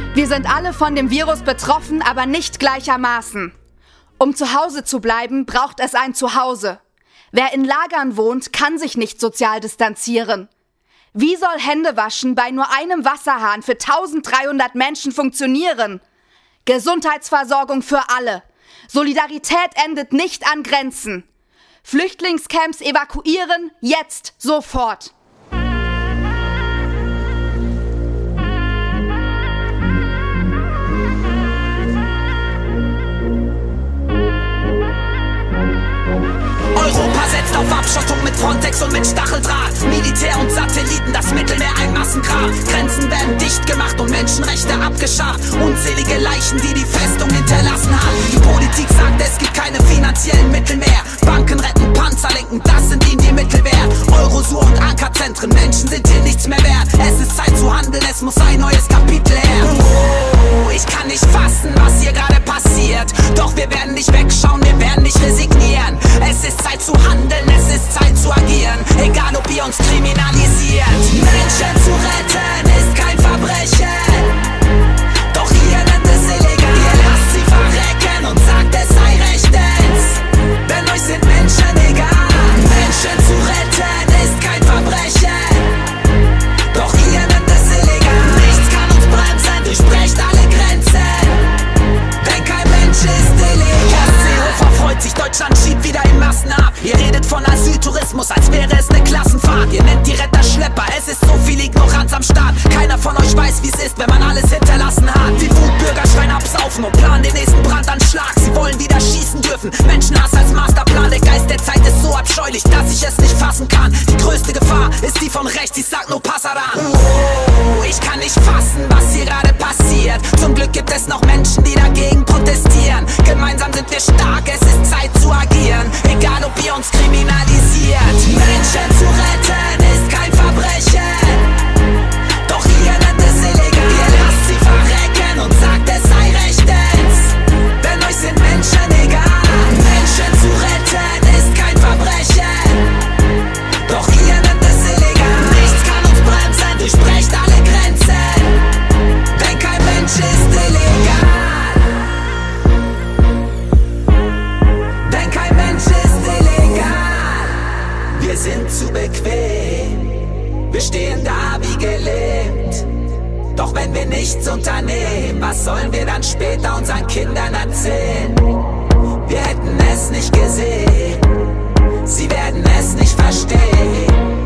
Wir sind alle von dem Virus betroffen, aber nicht gleichermaßen. Um zu Hause zu bleiben, braucht es ein Zuhause. Wer in Lagern wohnt, kann sich nicht sozial distanzieren. Wie soll Händewaschen bei nur einem Wasserhahn für 1300 Menschen funktionieren? Gesundheitsversorgung für alle. Solidarität endet nicht an Grenzen. Flüchtlingscamps evakuieren, jetzt, sofort. Europa setzt auf Abschottung mit Frontex und mit Stacheldraht. Militär und Satelliten, das Mittelmeer ein Massengrab. Grenzen werden dicht gemacht und Menschenrechte abgeschafft. Unzählige Leichen, die die Festung hinterlassen haben. Die Politik sagt, es gibt keine finanziellen Mittel mehr. Banken retten, Panzer lenken, das sind ihnen die Mittel wert. Eurosur und Ankerzentren, Menschen sind hier nichts mehr wert. Es ist Zeit zu handeln, es muss ein neues Kapitel her. Oh, ich kann nicht fassen, was hier gerade passiert. Doch wir werden nicht wegschauen, wir werden nicht resignieren. Es ist Zeit zu handeln, es ist Zeit zu agieren. Egal ob ihr uns kriminalisiert. Menschen zu retten ist kein Verbrechen. Doch ihr nennt es illegal. Ihr lasst sie verrecken und sagt, es sei rechtens. Denn euch sind Menschen egal. Menschen zu retten ist kein Verbrechen. Doch ihr nennt es illegal. Nichts kann uns bremsen, durchbrecht alle Grenzen. Denn kein Mensch ist illegal. Horst Seehofer freut sich, Deutschland schiebt wieder in Massen ab. Ihr redet von Asyltourismus, als wäre es eine Klassenfahrt. Ihr nennt die Retter Schlepper, es ist so viel Ignoranz am Start. Keiner von euch weiß, wie's ist, wenn man alles hinterlassen hat. Die Wutbürger schreien absaufen und planen den nächsten Brandanschlag. Sie wollen wieder schießen dürfen, Menschenhass als Masterplan. Der Geist der Zeit ist so abscheulich, dass ich es nicht fassen kann. Die größte Gefahr ist die von rechts, ich sag nur Passaran. Oh, ich kann nicht fassen, was hier gerade passiert. Zum Glück gibt es noch Menschen, die dagegen protestieren. Gemeinsam sind wir stark, es ist Zeit zu agieren. Egal ob ihr uns kriminalisiert. Menschen zu retten ist kein Verbrechen. Doch ihr nennt es illegal. Ihr lasst sie verrecken und sagt, es sei rechtens. Denn euch sind Menschen egal. Menschen zu retten ist kein Verbrechen. Doch ihr nennt es illegal. Nichts kann uns bremsen, durchbrecht alle Grenzen. Denn kein Mensch ist illegal. Denn kein Mensch ist illegal. Wir sind zu bequem, wir stehen da wie gelähmt. Doch wenn wir nichts unternehmen, was sollen wir dann später unseren Kindern erzählen? Wir hätten es nicht gesehen, sie werden es nicht verstehen.